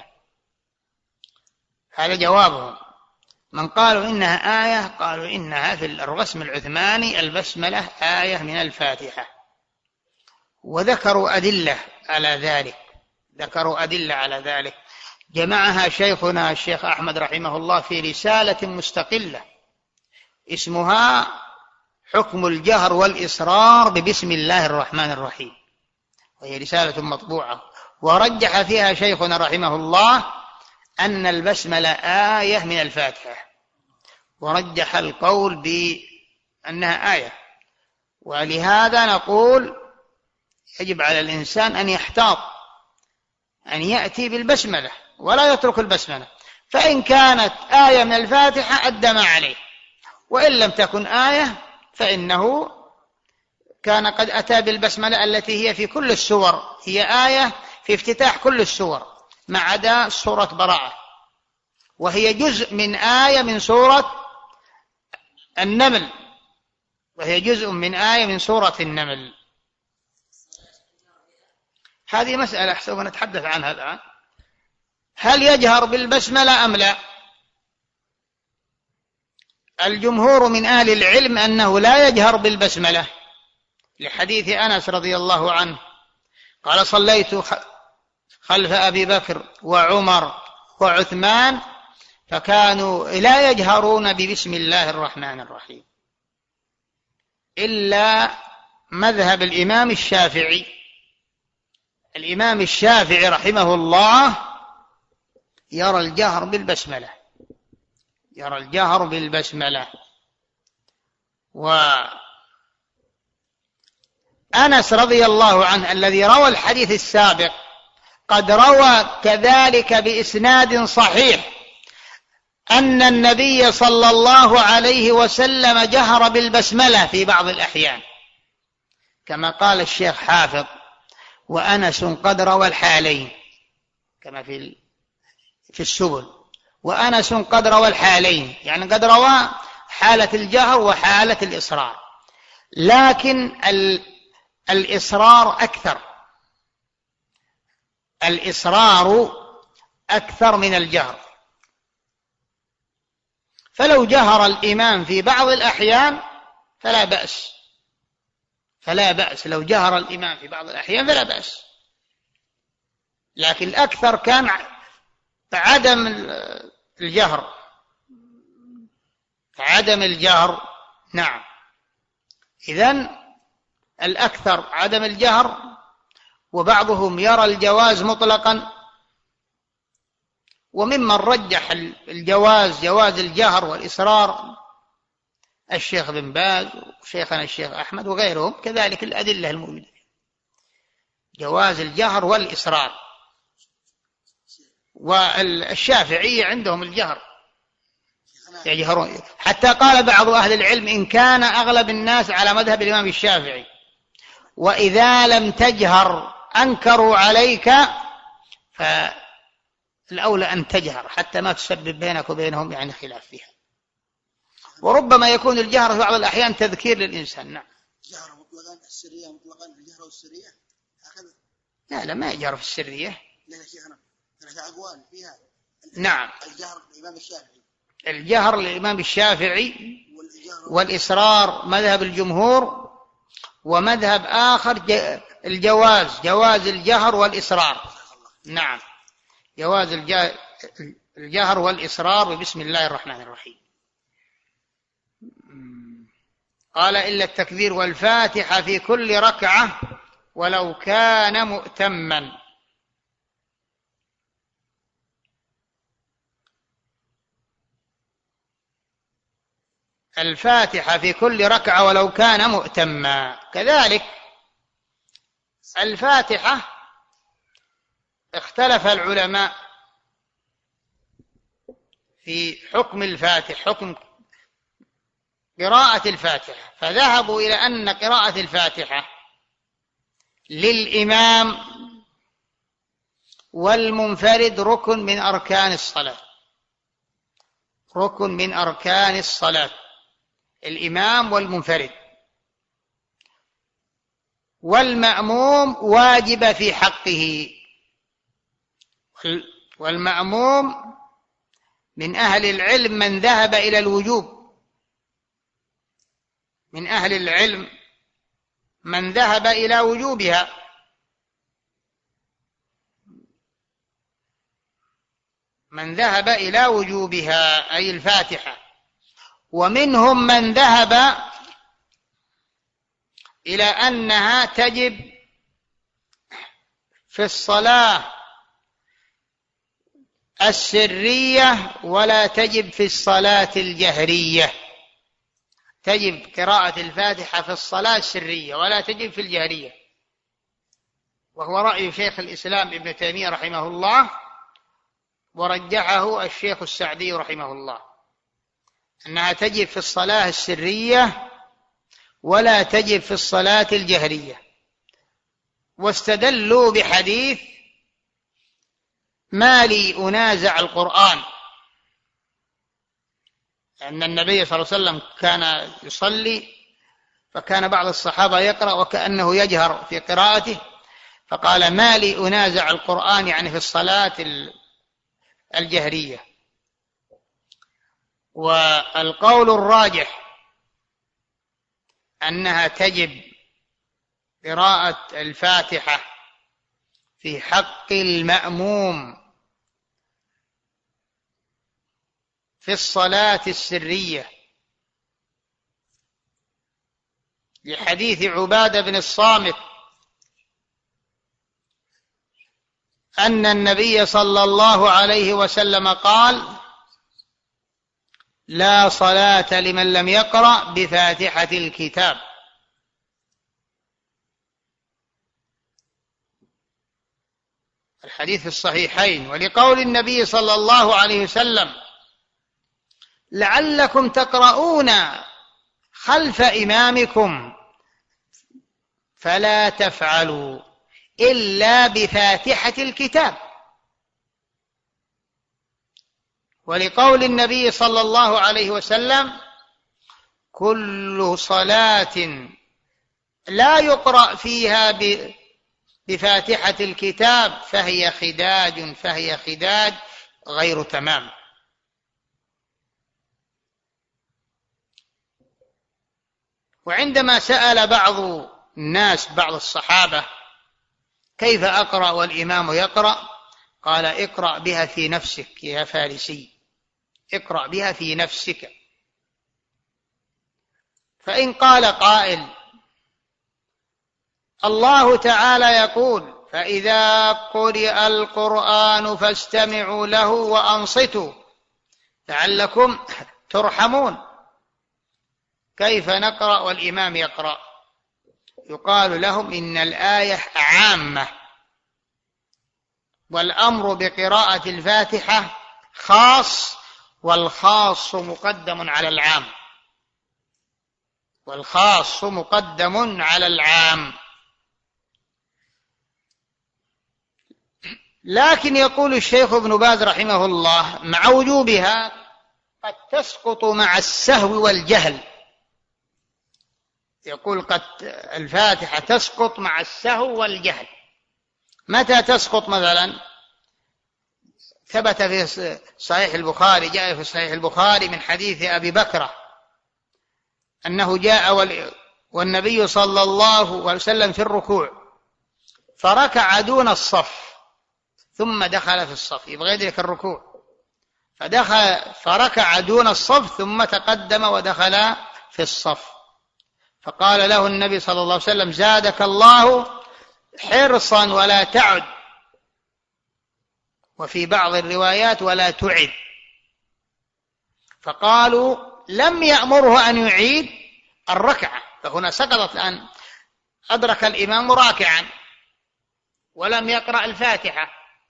هذا جوابهم. من قالوا إنها آية قالوا إنها في الرسم العثماني البسملة آية من الفاتحة، وذكروا أدلة على ذلك، ذكروا أدلة على ذلك جمعها شيخنا الشيخ أحمد رحمه الله في رسالة مستقلة اسمها حكم الجهر والإصرار ببسم الله الرحمن الرحيم، وهي رسالة مطبوعة. ورجح فيها شيخنا رحمه الله أن البسملة آية من الفاتحة، ورجح القول بأنها آية. ولهذا نقول يجب على الإنسان أن يحتاط، أن يأتي بالبسملة ولا يترك البسملة، فإن كانت آية من الفاتحة أدى ما عليه، وإن لم تكن آية فإنه كان قد أتى بالبسملة التي هي في كل السور، هي آية في افتتاح كل السور ما عدا سورة براءة، وهي جزء من آية من سورة النمل، وهي جزء من آية من سورة النمل. هذه مسألة سوف نتحدث عنها الآن. هل يجهر بالبسملة أم لا؟ الجمهور من أهل العلم أنه لا يجهر بالبسملة، لحديث أنس رضي الله عنه قال صليت خلف أبي بكر وعمر وعثمان فكانوا لا يجهرون ببسم الله الرحمن الرحيم، إلا مذهب الإمام الشافعي. الإمام الشافعي رحمه الله يرى الجهر بالبسملة، يرى الجهر بالبسملة. وأنس رضي الله عنه الذي روى الحديث السابق قد روى كذلك بإسناد صحيح أن النبي صلى الله عليه وسلم جهر بالبسملة في بعض الأحيان، كما قال الشيخ حافظ: وأنس قد روى الحالين، كما في في السبل، وأنس قد روى الحالين، يعني قد روى حالة الجهر وحالة الإصرار، لكن الإصرار أكثر، الإصرار أكثر من الجهر. فلو جهر الإمام في بعض الأحيان فلا بأس، فلا بأس لو جهر الإمام في بعض الأحيان فلا بأس، لكن الأكثر كان عدم الجهر، عدم الجهر. نعم، إذن الأكثر عدم الجهر، وبعضهم يرى الجواز مطلقا، وممن رجح الجواز جواز الجهر والإصرار الشيخ بن باز وشيخنا الشيخ أحمد وغيرهم، كذلك الأدلة الموجودة جواز الجهر والإصرار. والشافعية عندهم الجهر يجهرون، حتى قال بعض أهل العلم: إن كان أغلب الناس على مذهب الإمام الشافعي وإذا لم تجهر أنكروا عليك، فالأولى أن تجهر حتى ما تسبب بينك وبينهم يعني خلاف فيها. وربما يكون الجهر في بعض الأحيان تذكير للإنسان. نعم، جهر مطلقا، السرية مطلقا، الجهر والسرية هكذا. لا لا، ما يجهر في السرية. لا يا شيخنا، ثلاثة أقوال فيها. نعم، الجهر للإمام الشافعي، الجهر للإمام الشافعي والإصرار مذهب الجمهور، ومذهب آخر الجواز، جواز الجهر والإصرار. نعم، جواز الجهر والإصرار بسم الله الرحمن الرحيم. قال: إلا التكبير والفاتحة في كل ركعة ولو كان مؤتما. الفاتحة في كل ركعة ولو كان مؤتما. كذلك الفاتحة اختلف العلماء في حكم الفاتح، حكم قراءة الفاتحة، فذهبوا إلى أن قراءة الفاتحة للإمام والمنفرد ركن من أركان الصلاة، ركن من أركان الصلاة، الإمام والمنفرد. والمأموم واجب في حقه، والمأموم من أهل العلم من ذهب إلى الوجوب، من أهل العلم من ذهب إلى وجوبها، من ذهب إلى وجوبها أي الفاتحة. ومنهم من ذهب إلى أنها تجب في الصلاة السرية ولا تجب في الصلاة الجهرية، تجب قراءة الفاتحة في الصلاة السرية ولا تجب في الجهرية، وهو رأي شيخ الإسلام ابن تيمية رحمه الله، ورجحه الشيخ السعدي رحمه الله، أنها تجب في الصلاة السرية ولا تجب في الصلاة الجهرية. واستدلوا بحديث: ما لي أنازع القرآن، أن النبي صلى الله عليه وسلم كان يصلي فكان بعض الصحابة يقرأ وكأنه يجهر في قراءته، فقال: ما لي أنازع القرآن، يعني في الصلاة الجهرية. والقول الراجح أنها تجب قراءة الفاتحة في حق المأموم في الصلاة السرية لحديث عبادة بن الصامت أن النبي صلى الله عليه وسلم قال: لا صلاة لمن لم يقرأ بفاتحة الكتاب. الحديث في الصحيحين. ولقول النبي صلى الله عليه وسلم: لعلكم تقرؤون خلف إمامكم فلا تفعلوا إلا بفاتحة الكتاب. ولقول النبي صلى الله عليه وسلم: كل صلاة لا يقرأ فيها بفاتحة الكتاب فهي خداج فهي خداج غير تمام. وعندما سأل بعض الناس بعض الصحابة: كيف أقرأ والإمام يقرأ؟ قال: اقرأ بها في نفسك يا فارسي، اقرأ بها في نفسك. فإن قال قائل: الله تعالى يقول: فإذا قرئ القرآن فاستمعوا له وأنصتوا لعلكم ترحمون، كيف نقرأ والإمام يقرأ؟ يقال لهم: إن الآية عامة، والأمر بقراءة الفاتحة خاص، والخاص مقدم على العام، والخاص مقدم على العام. لكن يقول الشيخ ابن باز رحمه الله: مع وجوبها قد تسقط مع السهو والجهل. يقول قد الفاتحة تسقط مع السهو والجهل. متى تسقط؟ مثلا ثبت في صحيح البخاري، جاء في صحيح البخاري من حديث أبي بكرة أنه جاء والنبي صلى الله عليه وسلم في الركوع فركع دون الصف ثم دخل في الصف، يبغى يدرك الركوع، فدخل فركع دون الصف ثم تقدم ودخل في الصف، فقال له النبي صلى الله عليه وسلم: زادك الله حرصا ولا تعد، وفي بعض الروايات ولا تعد. فقالوا: لم يأمره أن يعيد الركعة، فهنا سقطت الآن، أدرك الإمام راكعا ولم يقرأ الفاتحة،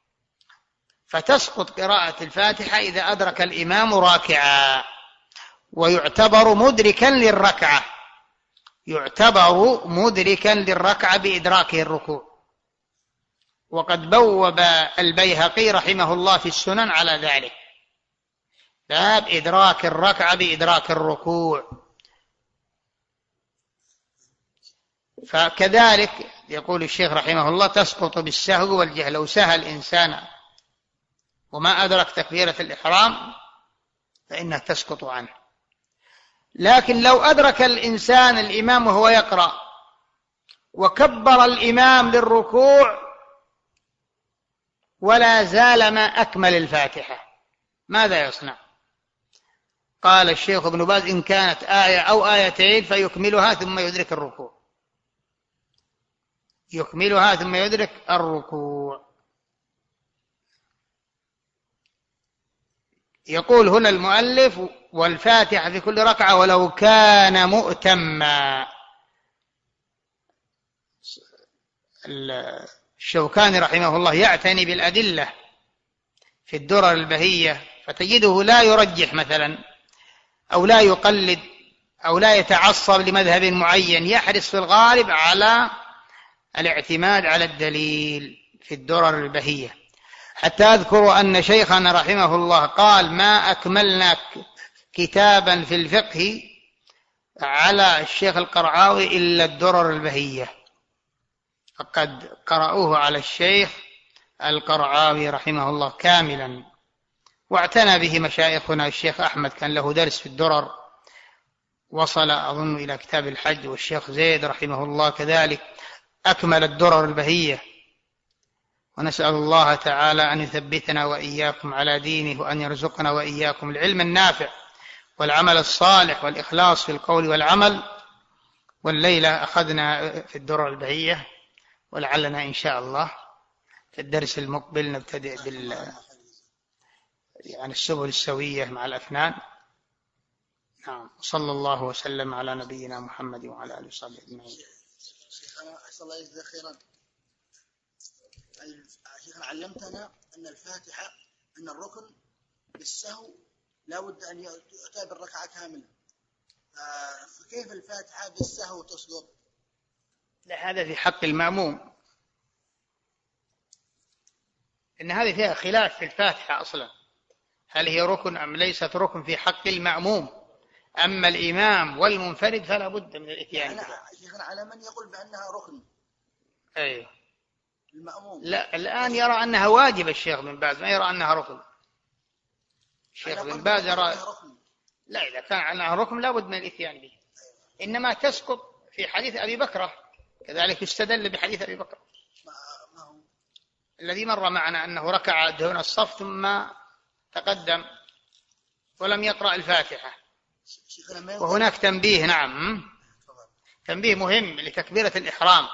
فتسقط قراءة الفاتحة إذا أدرك الإمام راكعا، ويعتبر مدركا للركعة، يعتبر مدركا للركعة بإدراكه الركوع. وقد بوب البيهقي رحمه الله في السنن على ذلك، باب إدراك الركعة بإدراك الركوع. فكذلك يقول الشيخ رحمه الله: تسقط بالسهو والجهل. لو سهى الإنسان وما أدرك تكبيرة الإحرام فإنها تسقط عنه. لكن لو أدرك الإنسان الإمام وهو يقرأ وكبر الإمام للركوع ولا زال ما أكمل الفاتحة، ماذا يصنع؟ قال الشيخ ابن باز: إن كانت آية أو آيتين فيكملها ثم يدرك الركوع، يكملها ثم يدرك الركوع. يقول هنا المؤلف: والفاتحة في كل ركعة ولو كان مؤتما. الشوكاني رحمه الله يعتني بالأدلة في الدرر البهية، فتجده لا يرجح مثلا أو لا يقلد أو لا يتعصب لمذهب معين، يحرص في الغالب على الاعتماد على الدليل في الدرر البهية. حتى أذكر أن شيخنا رحمه الله قال: ما أكملنا كتابا في الفقه على الشيخ القرعاوي إلا الدرر البهية، فقد قرأوه على الشيخ القرعاوي رحمه الله كاملا، واعتنى به مشايخنا. الشيخ أحمد كان له درس في الدرر، وصل أظن إلى كتاب الحج، والشيخ زيد رحمه الله كذلك أكمل الدرر البهية، ونسأل الله تعالى أن يثبتنا وإياكم على دينه، وأن يرزقنا وإياكم العلم النافع والعمل الصالح والإخلاص في القول والعمل. والليلة أخذنا في الدرر البهية، ولعلنا إن شاء الله في الدرس المقبل نبتدئ بال يعني السبل السوية مع الأفنان. نعم، صلى الله وسلم على نبينا محمد وعلى آله وصحبه أجمعين. شيخنا أحسن الله يجزاك خيرا. شيخنا علمتنا أن الفاتحة أن الركن بالسهو لا بد أن يؤتى بالركعة كاملة، فكيف الفاتحة بالسهو تسقط؟ لا، هذا في حق المأموم، إن هذه فيها خلاف في الفاتحة أصلا، هل هي ركن أم ليست ركن في حق المأموم. أما الإمام والمنفرد فلا بد من الإتيان بها. شيخنا على من يقول بأنها ركن؟ أيوه، المأموم. لا، الآن يرى أنها واجب الشيخ بن باز، ما يرى أنها ركن. الشيخ بن باز يرى لا، إذا كان أنها ركن لا بد من الإتيان به، إنما تسقط في حديث أبي بكر، كذلك يستدل بحديث أبي بكر ما هو الذي مر معنا أنه ركع دون الصف ثم تقدم ولم يقرأ الفاتحة. وهناك تنبيه، نعم، تنبيه مهم لتكبيرة الإحرام.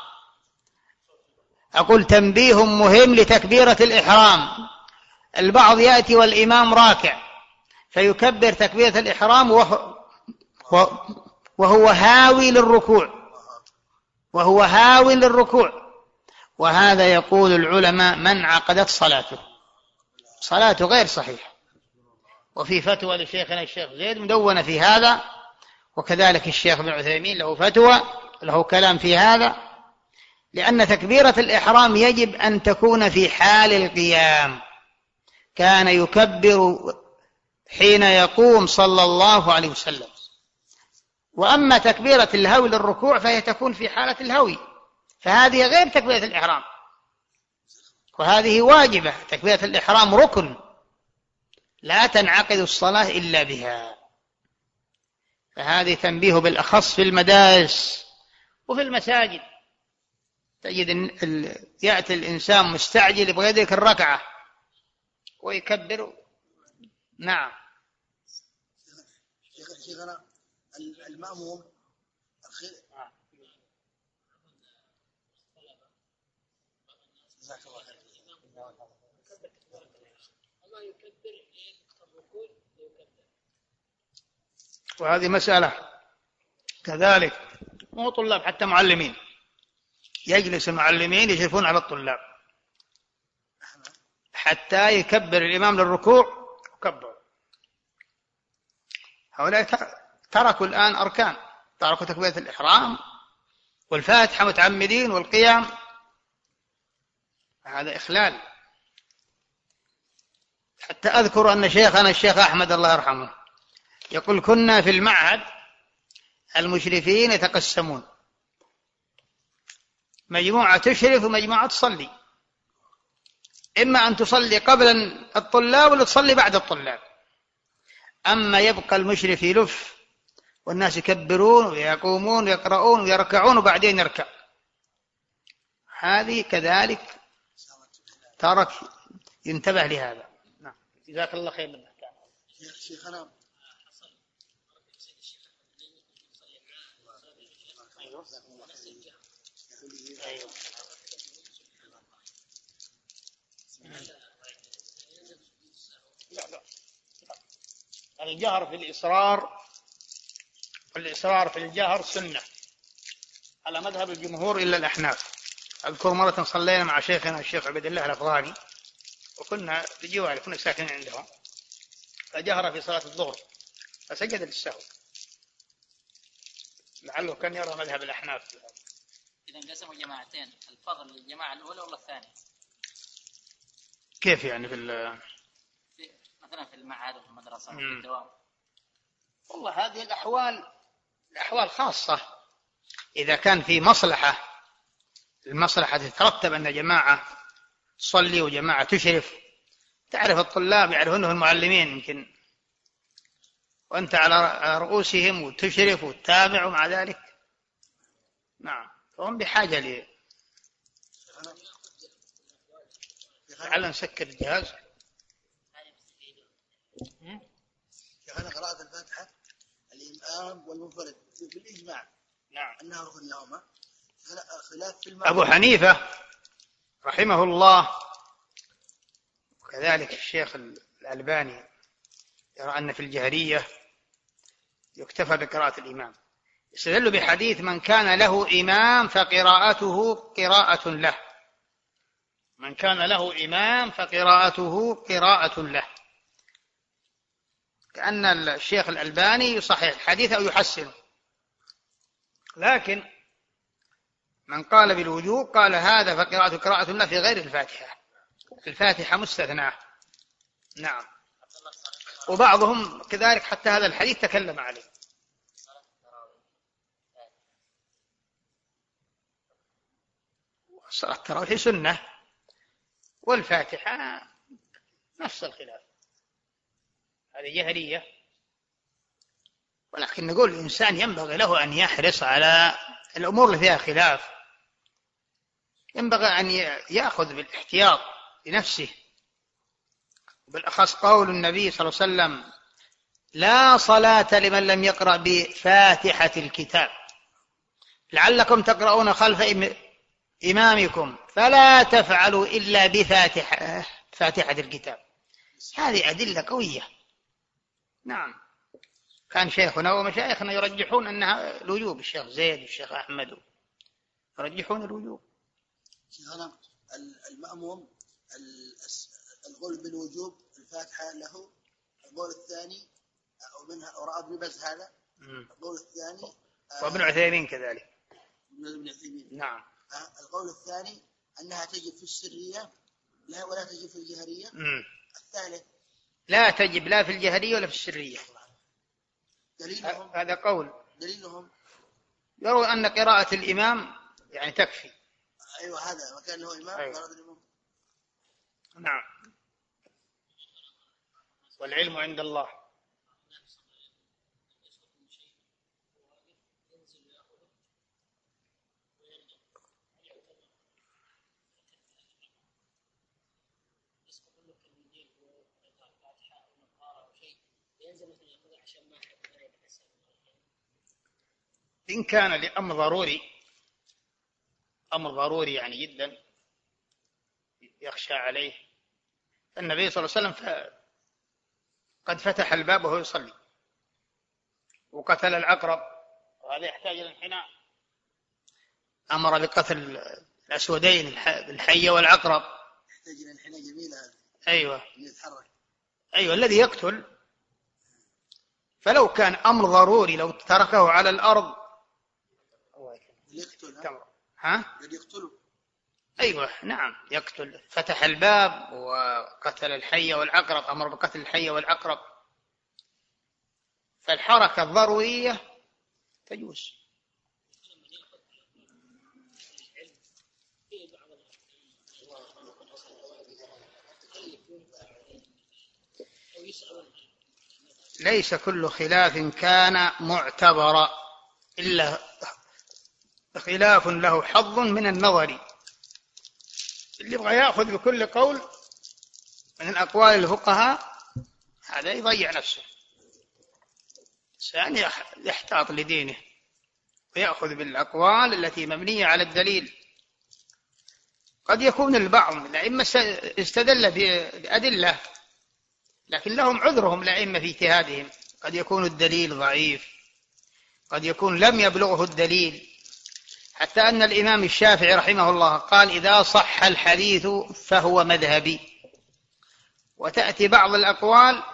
أقول تنبيه مهم لتكبيرة الإحرام. البعض يأتي والإمام راكع فيكبر تكبيرة الإحرام وهو, وهو هاوي للركوع وهو هاوي للركوع وهذا يقول العلماء من عقدت صلاته، صلاته غير صحيحة. وفي فتوى لشيخنا الشيخ زيد مدونة في هذا، وكذلك الشيخ ابن عثيمين له فتوى، له كلام في هذا، لأن تكبيرة الإحرام يجب أن تكون في حال القيام. كان يكبر حين يقوم صلى الله عليه وسلم. وأما تكبيرة الهوي للركوع فهي تكون في حالة الهوي، فهذه غير تكبيرة الإحرام، وهذه واجبة. تكبيرة الإحرام ركن لا تنعقد الصلاة إلا بها. فهذه تنبيه بالأخص في المدارس وفي المساجد. تجد يأتي الإنسان مستعجل يبغى يدرك الركعة ويكبر. نعم. شيخنا المأموم وهذه مسألة كذلك، مو طلاب حتى معلمين، يجلس المعلمين يشرفون على الطلاب حتى يكبر الإمام للركوع وكبر. هؤلاء تركوا الآن أركان، تركوا تكبيرة الإحرام والفاتحة متعمدين والقيام، هذا إخلال. حتى أذكر أن شيخنا الشيخ أحمد الله يرحمه يقول كنا في المعهد المشرفين يتقسمون، مجموعة تشرف ومجموعة تصلي، إما أن تصلي قبل الطلاب ولا تصلي بعد الطلاب، أما يبقى المشرف يلف والناس يكبرون ويقومون ويقرؤون ويركعون وبعدين يركع. هذه كذلك ترك، ينتبه لهذا. نعم، جزاك الله خير منك. شيخنا أيوه. لا لا الجهر في الإصرار، الإصرار في الجهر سنة على مذهب الجمهور إلا الأحناف. أذكر مرة صلينا مع شيخنا الشيخ عبد الله الأفغاني وكنا في جواره، كنا ساكنين عندهم، فجهر في صلاة الظهر فسجد للسهو، لعله كان يرى مذهب الأحناف. إذا انقسموا جماعتين، الفضل للجماعة الأولى ولا الثانية؟ كيف يعني في, في مثلا في المعهد وفي المدرسة وفي الدوام؟ والله هذه الأحوال الأحوال خاصة. إذا كان في مصلحة، المصلحة تترتب أن جماعة تصلي وجماعة تشرف، تعرف الطلاب يعرفونه المعلمين يمكن، وأنت على رؤوسهم وتشرف وتتابع ومع ذلك. نعم، فهم بحاجة لعل نسكر الجهاز. شيخ أنا قرأت الفاتحة الإمام والمنفرد بالإجماع نعم أنها ركن لهما، خلاف في المعنى. أبو حنيفة رحمه الله وكذلك الشيخ الألباني يرى أن في الجهرية يكتفى بقراءة الإمام، يستدل بحديث من كان له إمام فقراءته قراءة له، من كان له إمام فقراءته قراءة له، كأن الشيخ الألباني يصحح الحديث أو يحسنه. لكن من قال بالوجوب قال هذا فقراءة قراءة له في غير الفاتحة، الفاتحة مستثناة. نعم. وبعضهم كذلك حتى هذا الحديث تكلم عليه. صلاة التراويح سنة والفاتحة نفس الخلاف، هذه جهرية. ولكن نقول الإنسان ينبغي له أن يحرص على الأمور اللي فيها خلاف، ينبغي أن يأخذ بالاحتياط لنفسه، بالأخص قول النبي صلى الله عليه وسلم لا صلاة لمن لم يقرأ بفاتحة الكتاب، لعلكم تقرؤون خلف إمامكم فلا تفعلوا إلا بفاتحة فاتحة الكتاب. هذه أدلة قوية. نعم. كان شيخنا ومشايخنا يرجحون أنها الوجوب، الشيخ زيد والشيخ أحمد يرجحون الوجوب. شيخنا المأموم القول بالوجوب الفاتحة له، القول الثاني ومنها ورأى ابن باز هذا، القول الثاني وابن عثيمين كذلك. ابن عثيمين. نعم. القول الثاني أنها تجب في السرية لا ولا تجب في الجهرية. مم. الثالث لا تجب لا في الجهرية ولا في السرية. دليلهم هذا قول دليلهم يرون أن قراءة الإمام يعني تكفي. أيوة هذا وكان له إمام. أيوة. قراءة الإمام. نعم. والعلم عند الله. إن كان لأمر ضروري، أمر ضروري يعني جدا يخشى عليه، النبي صلى الله عليه وسلم قد فتح الباب وهو يصلي وقتل العقرب، وهذا يحتاج إلى انحناء، أمر بقتل الأسودين الحية والعقرب. يحتاج إلى انحناء جميل هذا. أيوة. يتحرك. أيوة الذي يقتل، فلو كان أمر ضروري لو تركه على الأرض يقتل. ها؟ يقتله. أيوة نعم يقتل. فتح الباب وقتل الحية والعقرب، أمر بقتل الحية والعقرب، فالحركة الضرورية تجوز. ليس كل خلاف كان معتبرا إلا خلاف له حظ من النظر. اللي يبغى يأخذ بكل قول من الأقوال الفقهاء هذا يضيع نفسه. الإنسان يحتاط لدينه ويأخذ بالأقوال التي مبنية على الدليل. قد يكون البعض من الأئمة استدل بأدلة لكن لهم عذرهم الأئمة في اجتهادهم، قد يكون الدليل ضعيف، قد يكون لم يبلغه الدليل، حتى أن الإمام الشافعي رحمه الله قال إذا صح الحديث فهو مذهبي. وتأتي بعض الأقوال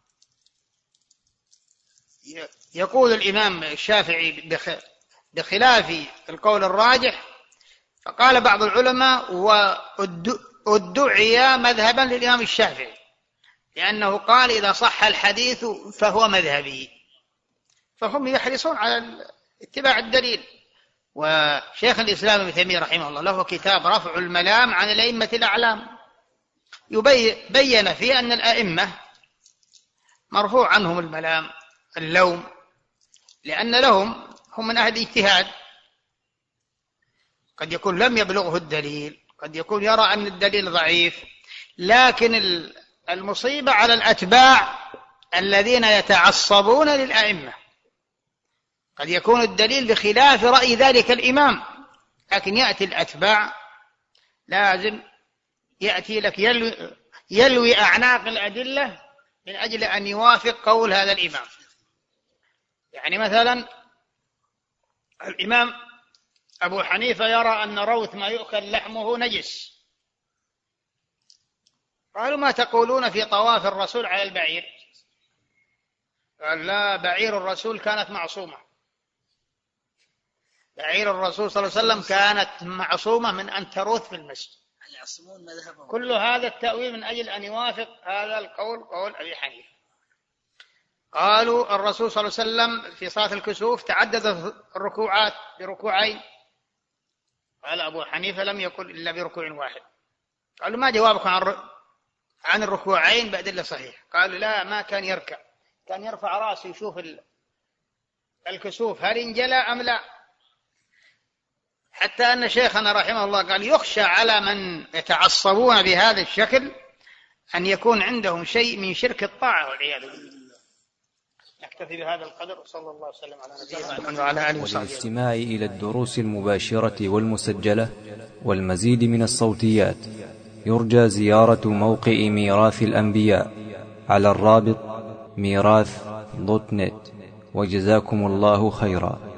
يقول الإمام الشافعي بخلاف القول الراجح، فقال بعض العلماء وادعي مذهبا للإمام الشافعي لأنه قال إذا صح الحديث فهو مذهبي، فهم يحرصون على اتباع الدليل. وشيخ الإسلام ابن تيمية رحمه الله له كتاب رفع الملام عن الأئمة الأعلام، يبين فيه أن الأئمة مرفوع عنهم الملام اللوم، لأن لهم هم من أهل الاجتهاد، قد يكون لم يبلغه الدليل، قد يكون يرى أن الدليل ضعيف، لكن المصيبة على الأتباع الذين يتعصبون للأئمة. قد يكون الدليل بخلاف رأي ذلك الإمام، لكن يأتي الأتباع لازم يأتي لك يلوي, يلوي أعناق الأدلة من أجل أن يوافق قول هذا الإمام. يعني مثلا الإمام أبو حنيفة يرى أن روث ما يؤكل لحمه نجس، قالوا ما تقولون في طواف الرسول على البعير؟ قال لا، بعير الرسول كانت معصومة، بعير الرسول صلى الله عليه وسلم كانت معصومة من أن تروث في المسجد. كل هذا التأويل من أجل أن يوافق هذا القول قول أبي حنيفة. قالوا الرسول صلى الله عليه وسلم في صلاة الكسوف تعدد الركوعات بركوعين، قال أبو حنيفة لم يقل إلا بركوع واحد. قالوا ما جوابك عن عن الركوعين بأدلة صحيح؟ قالوا لا، ما كان يركع، كان يرفع رأسه يشوف الكسوف هل انجلى أم لا. حتى أن شيخنا رحمه الله قال يخشى على من يتعصبون بهذا الشكل أن يكون عندهم شيء من شرك الطاعة والعياذ بالله. نكتفي بهذا القدر، وصلى الله وسلم على نبينا محمد وعلى آله وصحبه. وللاستماع إلى الدروس المباشرة والمسجلة والمزيد من الصوتيات يرجى زيارة موقع ميراث الأنبياء على الرابط ميراث دوت نت. وجزاكم الله خيرا.